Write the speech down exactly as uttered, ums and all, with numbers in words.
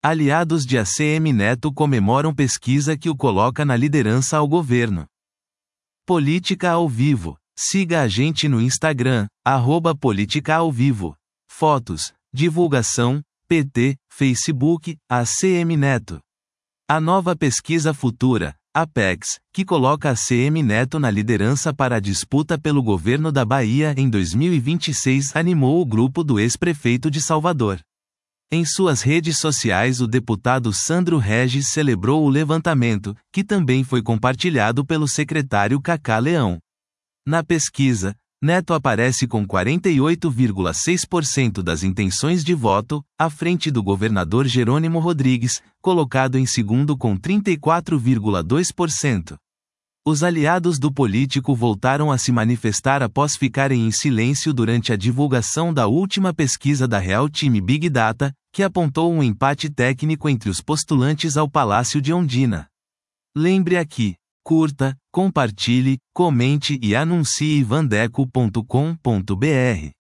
Aliados de A C M Neto comemoram pesquisa que o coloca na liderança ao governo. Política ao vivo. Siga a gente no Instagram, arroba Política ao Vivo. Fotos, divulgação, P T, Facebook, A C M Neto. A nova pesquisa futura, Apex, que coloca A C M Neto na liderança para a disputa pelo governo da Bahia em dois mil e vinte e seis, animou o grupo do ex-prefeito de Salvador. Em suas redes sociais, o deputado Sandro Regis celebrou o levantamento, que também foi compartilhado pelo secretário Cacá Leão. Na pesquisa, Neto aparece com quarenta e oito vírgula seis por cento das intenções de voto, à frente do governador Jerônimo Rodrigues, colocado em segundo com trinta e quatro vírgula dois por cento. Os aliados do político voltaram a se manifestar após ficarem em silêncio durante a divulgação da última pesquisa da Real Time Big Data, que apontou um empate técnico entre os postulantes ao Palácio de Ondina. Lembre aqui, curta, compartilhe, comente e anuncie vandeco ponto com ponto br.